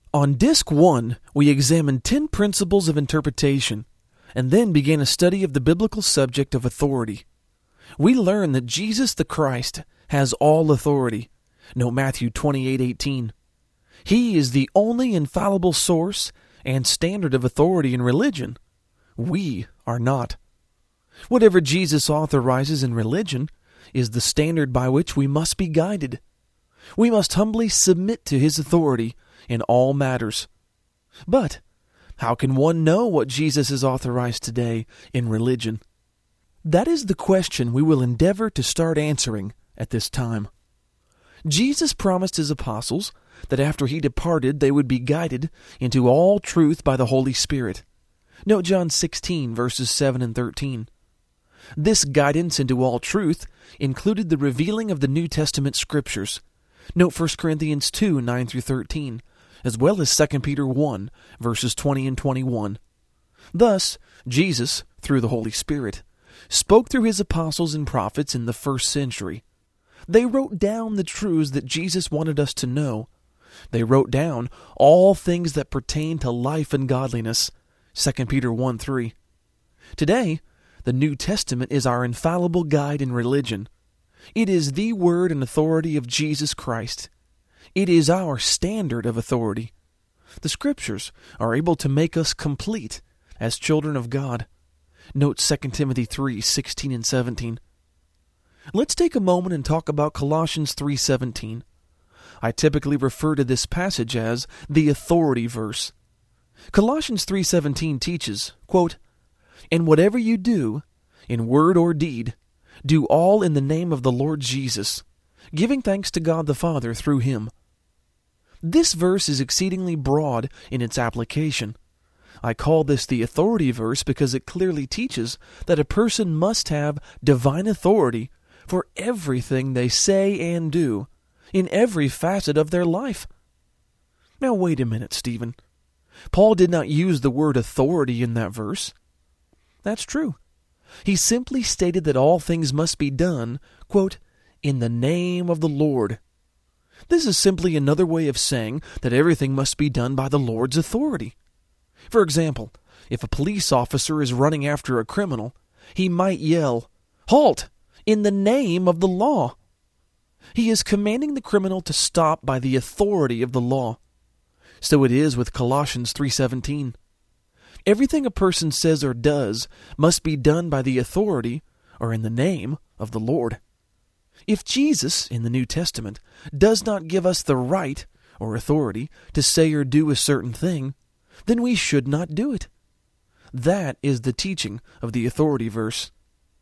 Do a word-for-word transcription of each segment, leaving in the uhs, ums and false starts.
On Disc one, we examined ten principles of interpretation, and then began a study of the biblical subject of authority. We learned that Jesus the Christ has all authority. Note Matthew twenty-eight eighteen. He is the only infallible source and standard of authority in religion. We are not. Whatever Jesus authorizes in religion is the standard by which we must be guided. We must humbly submit to His authority in all matters. But how can one know what Jesus has authorized today in religion? That is the question we will endeavor to start answering at this time. Jesus promised His apostles that after He departed they would be guided into all truth by the Holy Spirit. Note John sixteen, verses seven and thirteen. This guidance into all truth included the revealing of the New Testament Scriptures. Note First Corinthians two, nine through thirteen, as well as Second Peter one, verses twenty and twenty-one. Thus, Jesus, through the Holy Spirit, spoke through His apostles and prophets in the first century. They wrote down the truths that Jesus wanted us to know. They wrote down all things that pertain to life and godliness. Second Peter one three. Today, the New Testament is our infallible guide in religion. It is the word and authority of Jesus Christ. It is our standard of authority. The Scriptures are able to make us complete as children of God. Note Second Timothy three sixteen and seventeen. Let's take a moment and talk about Colossians three seventeen. I typically refer to this passage as the authority verse. Colossians three seventeen teaches, quote, "And whatever you do, in word or deed, do all in the name of the Lord Jesus, giving thanks to God the Father through Him." This verse is exceedingly broad in its application. I call this the authority verse because it clearly teaches that a person must have divine authority for everything they say and do, in every facet of their life. Now wait a minute, Stephen. Paul did not use the word authority in that verse. That's true. He simply stated that all things must be done, quote, "in the name of the Lord." This is simply another way of saying that everything must be done by the Lord's authority. For example, if a police officer is running after a criminal, he might yell, "Halt! In the name of the law." He is commanding the criminal to stop by the authority of the law. So it is with Colossians three seventeen. Everything a person says or does must be done by the authority or in the name of the Lord. If Jesus, in the New Testament, does not give us the right or authority to say or do a certain thing, then we should not do it. That is the teaching of the authority verse.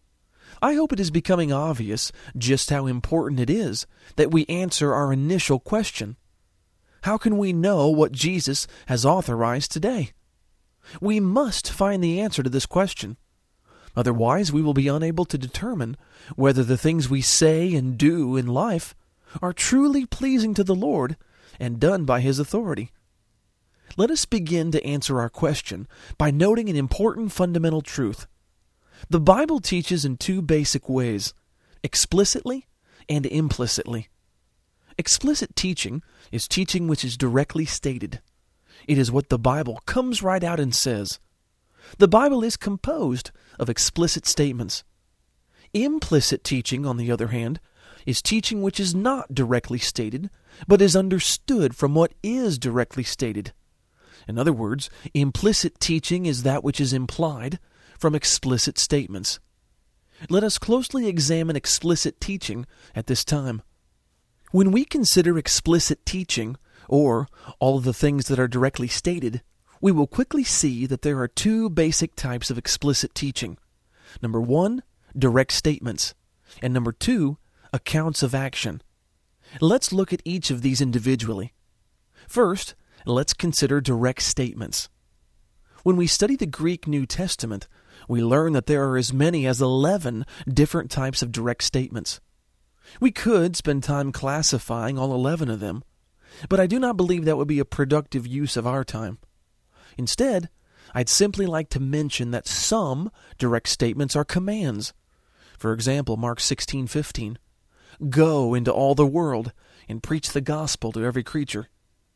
I hope it is becoming obvious just how important it is that we answer our initial question. How can we know what Jesus has authorized today? We must find the answer to this question. Otherwise, we will be unable to determine whether the things we say and do in life are truly pleasing to the Lord and done by His authority. Let us begin to answer our question by noting an important fundamental truth. The Bible teaches in two basic ways, explicitly and implicitly. Explicit teaching is teaching which is directly stated. It is what the Bible comes right out and says. The Bible is composed of explicit statements. Implicit teaching, on the other hand, is teaching which is not directly stated, but is understood from what is directly stated. In other words, implicit teaching is that which is implied from explicit statements. Let us closely examine explicit teaching at this time. When we consider explicit teaching, or all of the things that are directly stated, we will quickly see that there are two basic types of explicit teaching. Number one, direct statements, and number two, accounts of action. Let's look at each of these individually. First, let's consider direct statements. When we study the Greek New Testament, we learn that there are as many as eleven different types of direct statements. We could spend time classifying all eleven of them, but I do not believe that would be a productive use of our time. Instead, I'd simply like to mention that some direct statements are commands. For example, Mark sixteen fifteen, "Go into all the world and preach the gospel to every creature."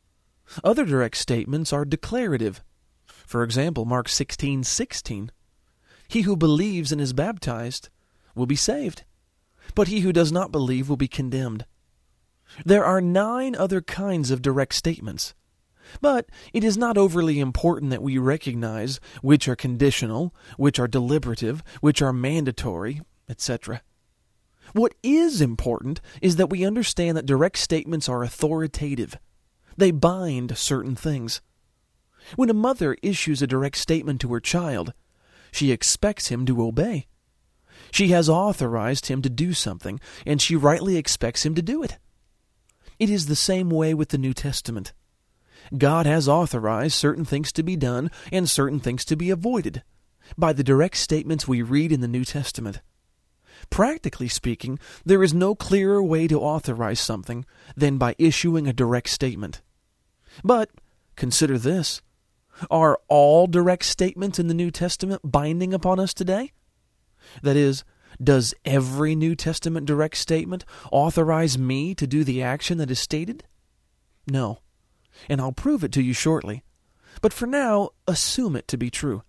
Other direct statements are declarative. For example, Mark sixteen sixteen. He who believes and is baptized will be saved, but he who does not believe will be condemned. There are nine other kinds of direct statements, but it is not overly important that we recognize which are conditional, which are deliberative, which are mandatory, et cetera. What is important is that we understand that direct statements are authoritative. They bind certain things. When a mother issues a direct statement to her child, she expects him to obey. She has authorized him to do something, and she rightly expects him to do it. It is the same way with the New Testament. God has authorized certain things to be done and certain things to be avoided by the direct statements we read in the New Testament. Practically speaking, there is no clearer way to authorize something than by issuing a direct statement. But consider this. Are all direct statements in the New Testament binding upon us today? That is, does every New Testament direct statement authorize me to do the action that is stated? No, and I'll prove it to you shortly. But for now, assume it to be true.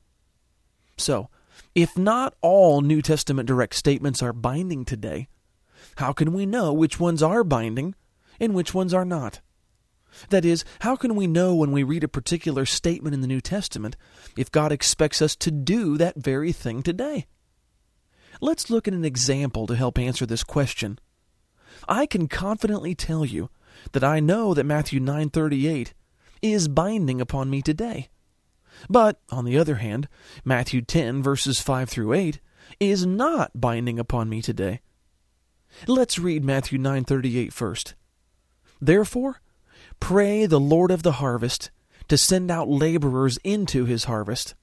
So, if not all New Testament direct statements are binding today, how can we know which ones are binding and which ones are not? That is, how can we know when we read a particular statement in the New Testament if God expects us to do that very thing today? Let's look at an example to help answer this question. I can confidently tell you that I know that Matthew nine thirty-eight is binding upon me today. But, on the other hand, Matthew ten verses five through eight is not binding upon me today. Let's read Matthew nine thirty-eight first. Therefore, pray the Lord of the harvest to send out laborers into his harvest.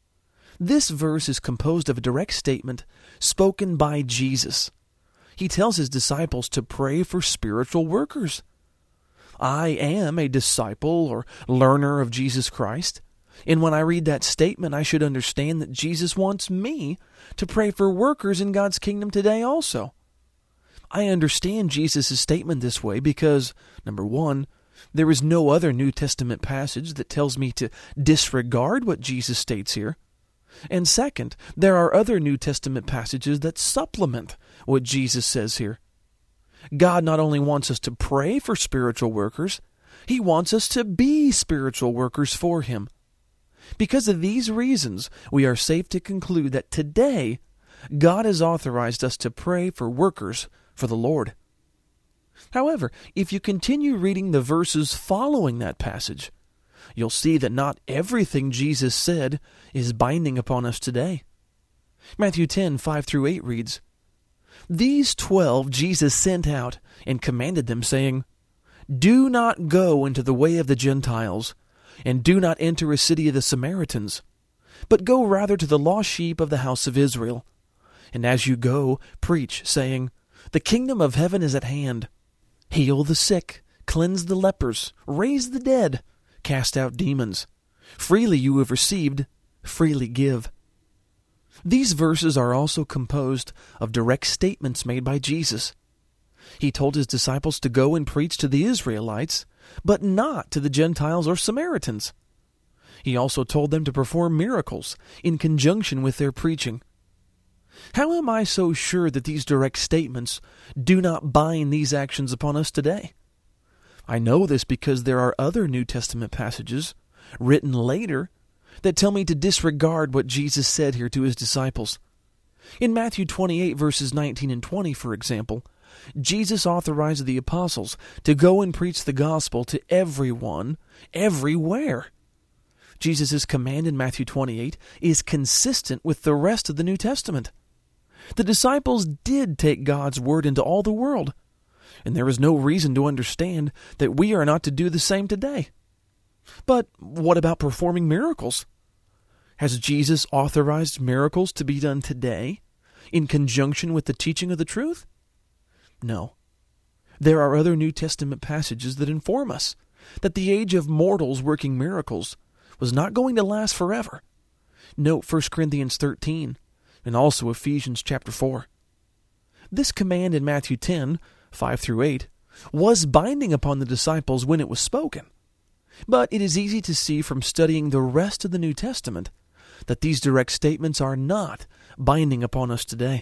This verse is composed of a direct statement spoken by Jesus. He tells his disciples to pray for spiritual workers. I am a disciple or learner of Jesus Christ, and when I read that statement, I should understand that Jesus wants me to pray for workers in God's kingdom today also. I understand Jesus' statement this way because, number one, there is no other New Testament passage that tells me to disregard what Jesus states here. And second, there are other New Testament passages that supplement what Jesus says here. God not only wants us to pray for spiritual workers, He wants us to be spiritual workers for Him. Because of these reasons, we are safe to conclude that today, God has authorized us to pray for workers for the Lord. However, if you continue reading the verses following that passage, you'll see that not everything Jesus said is binding upon us today. Matthew ten, five through eight reads, These twelve Jesus sent out and commanded them, saying, Do not go into the way of the Gentiles, and do not enter a city of the Samaritans, but go rather to the lost sheep of the house of Israel. And as you go, preach, saying, The kingdom of heaven is at hand. Heal the sick, cleanse the lepers, raise the dead, cast out demons. Freely you have received, freely give. These verses are also composed of direct statements made by Jesus. He told his disciples to go and preach to the Israelites, but not to the Gentiles or Samaritans. He also told them to perform miracles in conjunction with their preaching. How am I so sure that these direct statements do not bind these actions upon us today? I know this because there are other New Testament passages, written later, that tell me to disregard what Jesus said here to his disciples. In Matthew twenty-eight, verses nineteen and twenty, for example, Jesus authorized the apostles to go and preach the gospel to everyone, everywhere. Jesus' command in Matthew twenty-eight is consistent with the rest of the New Testament. The disciples did take God's word into all the world, and there is no reason to understand that we are not to do the same today. But what about performing miracles? Has Jesus authorized miracles to be done today in conjunction with the teaching of the truth? No. There are other New Testament passages that inform us that the age of mortals working miracles was not going to last forever. Note First Corinthians thirteen and also Ephesians chapter four. This command in Matthew ten, five through eight, was binding upon the disciples when it was spoken. But it is easy to see from studying the rest of the New Testament that these direct statements are not binding upon us today.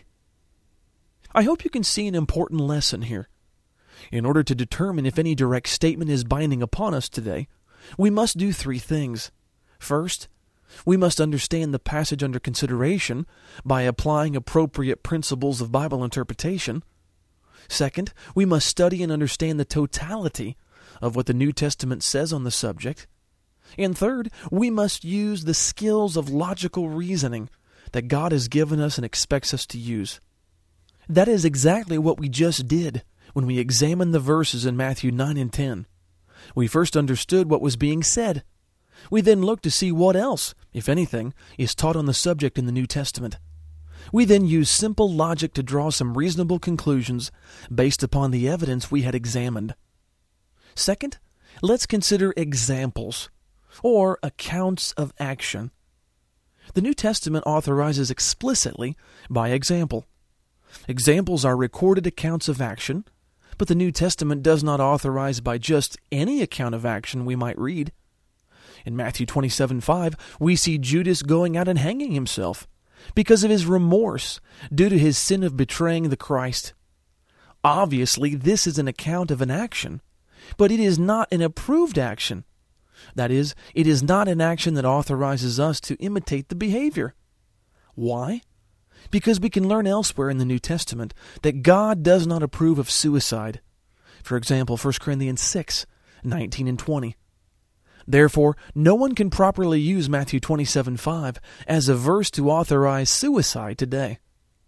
I hope you can see an important lesson here. In order to determine if any direct statement is binding upon us today, we must do three things. First, we must understand the passage under consideration by applying appropriate principles of Bible interpretation. Second, we must study and understand the totality of what the New Testament says on the subject. And third, we must use the skills of logical reasoning that God has given us and expects us to use. That is exactly what we just did when we examined the verses in Matthew nine and ten. We first understood what was being said. We then looked to see what else, if anything, is taught on the subject in the New Testament. We then used simple logic to draw some reasonable conclusions based upon the evidence we had examined. Second, let's consider examples, or accounts of action. The New Testament authorizes explicitly by example. Examples are recorded accounts of action, but the New Testament does not authorize by just any account of action we might read. In Matthew twenty-seven five, we see Judas going out and hanging himself because of his remorse due to his sin of betraying the Christ. Obviously, this is an account of an action, but it is not an approved action. That is, it is not an action that authorizes us to imitate the behavior. Why? Because we can learn elsewhere in the New Testament that God does not approve of suicide. For example, First Corinthians six nineteen and twenty. Therefore, no one can properly use Matthew twenty-seven five as a verse to authorize suicide today.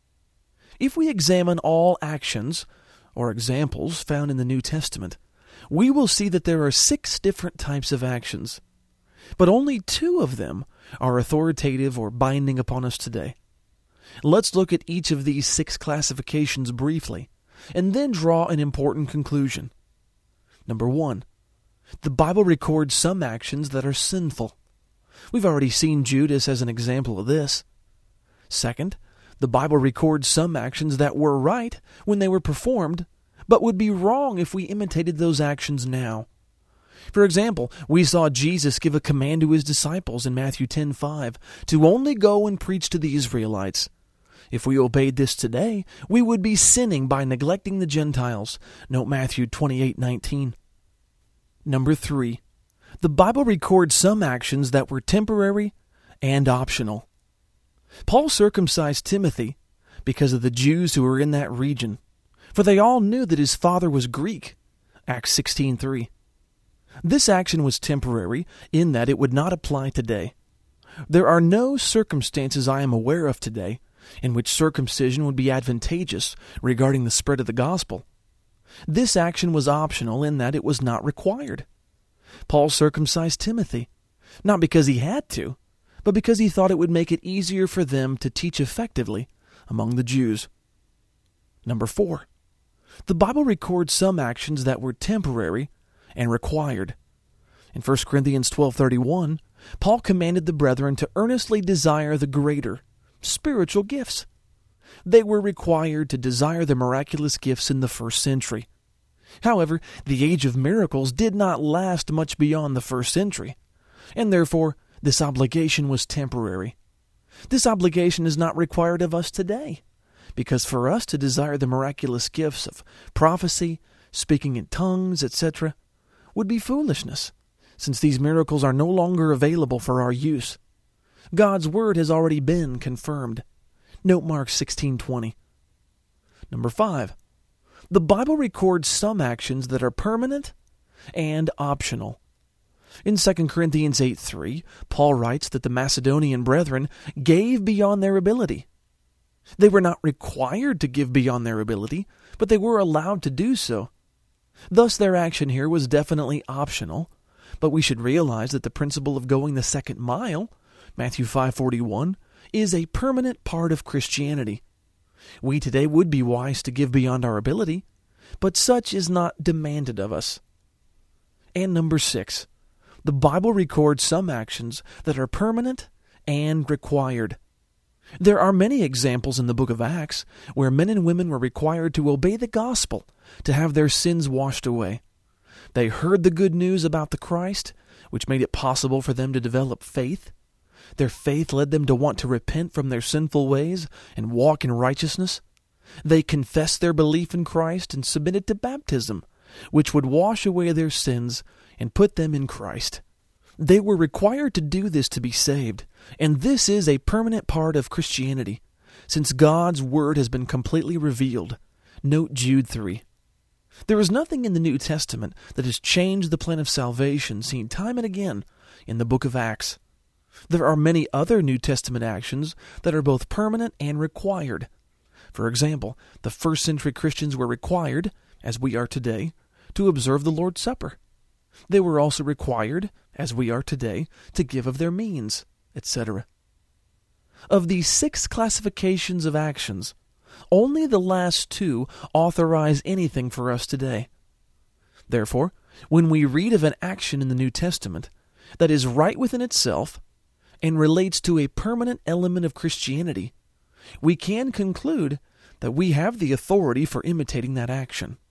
If we examine all actions or examples found in the New Testament, we will see that there are six different types of actions, but only two of them are authoritative or binding upon us today. Let's look at each of these six classifications briefly, and then draw an important conclusion. Number one, the Bible records some actions that are sinful. We've already seen Judas as an example of this. Second, the Bible records some actions that were right when they were performed, but would be wrong if we imitated those actions now. For example, we saw Jesus give a command to his disciples in Matthew ten five to only go and preach to the Israelites. If we obeyed this today, we would be sinning by neglecting the Gentiles. Note Matthew twenty-eight nineteen. Number three, the Bible records some actions that were temporary and optional. Paul circumcised Timothy because of the Jews who were in that region, for they all knew that his father was Greek. Acts sixteen three. This action was temporary in that it would not apply today. There are no circumstances I am aware of today in which circumcision would be advantageous regarding the spread of the gospel. This action was optional in that it was not required. Paul circumcised Timothy, not because he had to, but because he thought it would make it easier for them to teach effectively among the Jews. Number four, the Bible records some actions that were temporary and required. In First Corinthians twelve thirty-one, Paul commanded the brethren to earnestly desire the greater spiritual gifts. They were required to desire the miraculous gifts in the first century. However, the age of miracles did not last much beyond the first century, and therefore this obligation was temporary. This obligation is not required of us today, because for us to desire the miraculous gifts of prophecy, speaking in tongues, et cetera, would be foolishness, since these miracles are no longer available for our use. God's word has already been confirmed. Note Mark sixteen twenty. Number five, the Bible records some actions that are permanent and optional. In Second Corinthians eight three, Paul writes that the Macedonian brethren gave beyond their ability. They were not required to give beyond their ability, but they were allowed to do so. Thus their action here was definitely optional, but we should realize that the principle of going the second mile, Matthew five forty-one, is a permanent part of Christianity. We today would be wise to give beyond our ability, but such is not demanded of us. And number six, the Bible records some actions that are permanent and required. There are many examples in the book of Acts where men and women were required to obey the gospel to have their sins washed away. They heard the good news about the Christ, which made it possible for them to develop faith. Their faith led them to want to repent from their sinful ways and walk in righteousness. They confessed their belief in Christ and submitted to baptism, which would wash away their sins and put them in Christ. They were required to do this to be saved, and this is a permanent part of Christianity, since God's Word has been completely revealed. Note Jude three. There is nothing in the New Testament that has changed the plan of salvation seen time and again in the book of Acts. There are many other New Testament actions that are both permanent and required. For example, the first century Christians were required, as we are today, to observe the Lord's Supper. They were also required, as we are today, to give of their means, et cetera. Of these six classifications of actions, only the last two authorize anything for us today. Therefore, when we read of an action in the New Testament that is right within itself and relates to a permanent element of Christianity, we can conclude that we have the authority for imitating that action.